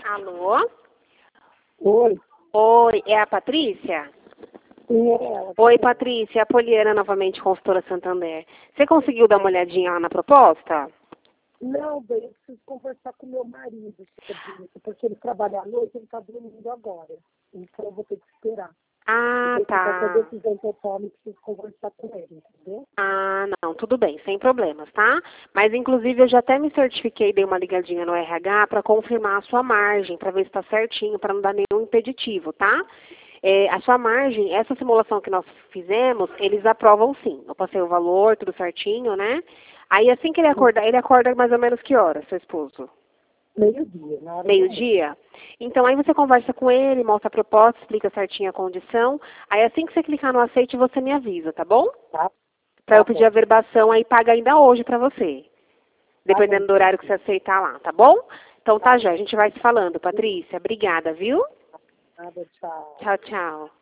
Alô? Oi, Oi, é a Patrícia? sim, é ela. Oi, Patrícia, é a Poliana novamente, consultora Santander. Você conseguiu dar uma olhadinha lá na proposta? Não, bem, eu preciso conversar com meu marido sobre isso, porque ele trabalha à noite, ele está dormindo agora. Então eu vou ter que esperar. Ah, Então, qualquer tá. decisão que eu tome, eu preciso conversar com ele, entendeu? Ah, não, tudo bem, sem problemas, tá? Mas, inclusive, eu já até me certifiquei, dei uma ligadinha no RH para confirmar a sua margem, para ver se está certinho, para não dar nenhum impeditivo, tá? A sua margem, essa simulação que nós fizemos, eles aprovam sim. Eu passei o valor, tudo certinho, né? Aí, assim que ele acorda mais ou menos que hora, seu esposo? Meio-dia, na hora do almoço. Meio-dia? Então, aí você conversa com ele, mostra a proposta, explica certinho a condição. Aí, assim que você clicar no aceite, você me avisa, tá bom? Tá? Para eu Tá pedir a bom. verbação, aí paga ainda hoje para você. Tá bom, Dependendo do horário que você aceitar lá, tá bom? Então tá tá, já, bom. a gente vai se falando, Patrícia. Obrigada, viu? Nada, tchau. Tchau, tchau.